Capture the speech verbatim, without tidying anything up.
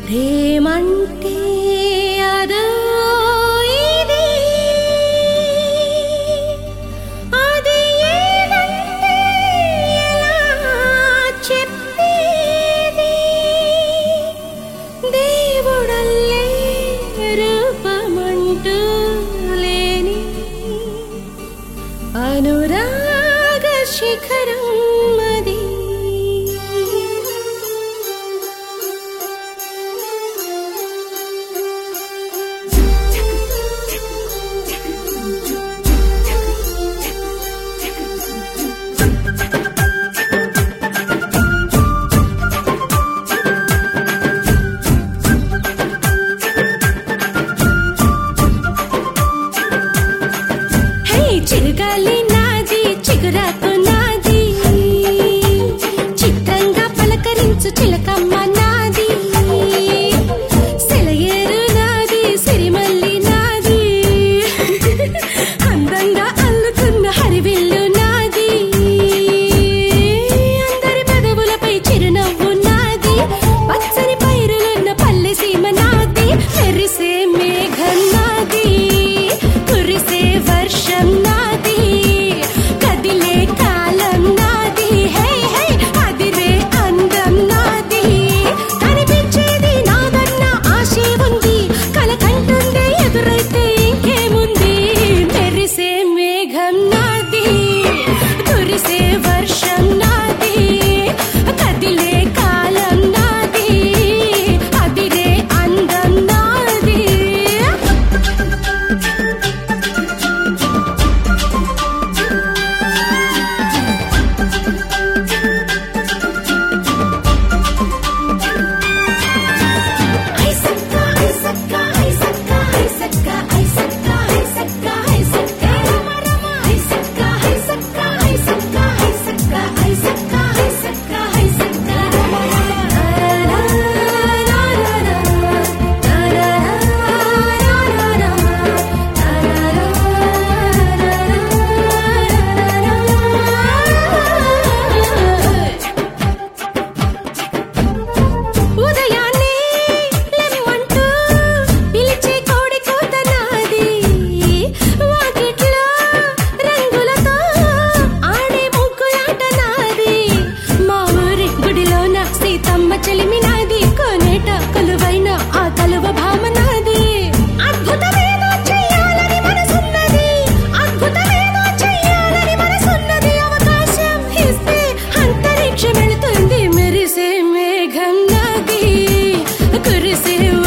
ప్రేమంటే అదో ఇది అది ఏదంటే ఎలా చెప్పేది దేవుడల్లే రూపమంటూ లేని అనురాగ శిఖరం అది చిరుగాలి నాది చిగురాకు నాది చిత్రంగా పలకరించు చిలకమ్మ నాది సెలయేరు నాది సిరిమల్లి నాది అందంగా అల్లుతున్న హరివిల్లు నాది అందరి పెదవులపై చిరునవ్వు నాది పచ్చని పైరులున్న పల్లె సీమ నాది మెరిసే మేఘం నాది కురిసే వర్షం నాది కదిలే కాలం నాది హే హే అదిరే అందం నాది కనిపించేది నాదన్న ఆశే ఉంది కలకంటుందే ఎదురైతే ఇంకేముంది మెరిసే మేఘం నాది కురిసే వర్షం నాది కదిలే కాలం నాది అదిరే అందం నాది ఉదయాన్నే లెమ్మంటూ పిలిచే కోడి కూత నాది వాకిట్లో రంగులతో ఆడే ముగ్గులాట నాది మా ఊరి గుడిలోన సీతమ్మ చెలిమి నాది కోనేట కొలువైన ఆ కలువ భామ నాది అద్భుతమేదో చెయ్యాలని మనసున్నది అద్భుతమేదో చెయ్యాలని మనసున్నది అవకాశం ఇస్తే అంతరిక్షం వెళుతుంది మెరిసే మేఘం నాది కురిసే